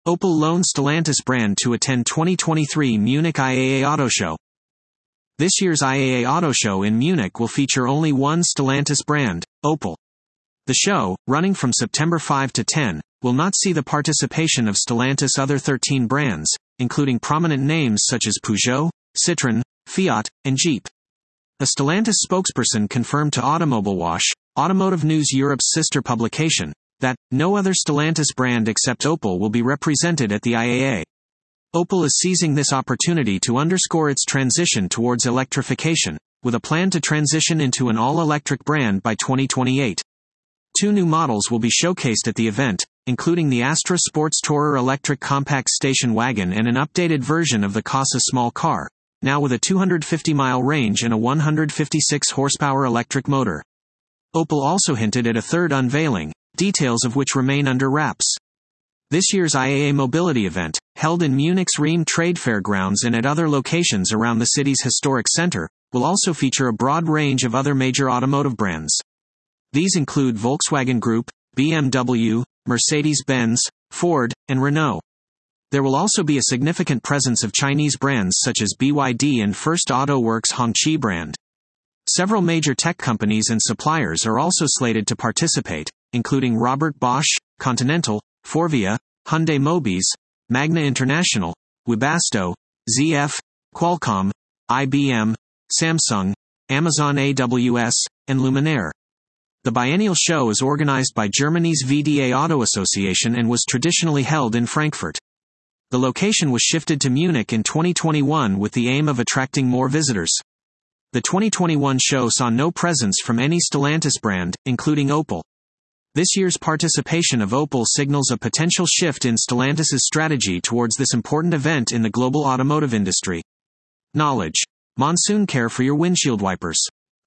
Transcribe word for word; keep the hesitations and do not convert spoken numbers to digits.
Opel loaned Stellantis brand to attend twenty twenty-three Munich I A A Auto Show. This year's I A A Auto Show in Munich will feature only one Stellantis brand, Opel. The show, running from September fifth to tenth, will not see the participation of Stellantis' other thirteen brands, including prominent names such as Peugeot, Citroën, Fiat, and Jeep. A Stellantis spokesperson confirmed to Automobilwash, Automotive News Europe's sister publication, that no other Stellantis brand except Opel will be represented at the I A A. Opel is seizing this opportunity to underscore its transition towards electrification, with a plan to transition into an all-electric brand by twenty twenty-eight. Two new models will be showcased at the event, including the Astra Sports Tourer electric compact station wagon and an updated version of the Casa small car, now with a two hundred fifty mile range and a one hundred fifty-six horsepower electric motor. Opel also hinted at a third unveiling, details of which remain under wraps. This year's I A A mobility event, held in Munich's Rhein Trade Fair grounds and at other locations around the city's historic center, will also feature a broad range of other major automotive brands. These include Volkswagen Group, B M W, Mercedes-Benz, Ford, and Renault. There will also be a significant presence of Chinese brands such as B Y D and First Auto Works Hongqi brand. Several major tech companies and suppliers are also slated to participate, including Robert Bosch, Continental, Forvia, Hyundai Mobis, Magna International, Webasto, Z F, Qualcomm, I B M, Samsung, Amazon A W S, and Luminaire. The biennial show is organized by Germany's V D A Auto Association and was traditionally held in Frankfurt. The location was shifted to Munich in twenty twenty-one with the aim of attracting more visitors. The twenty twenty-one show saw no presence from any Stellantis brand, including Opel. This year's participation of Opel signals a potential shift in Stellantis' strategy towards this important event in the global automotive industry. Knowledge. Monsoon care for your windshield wipers.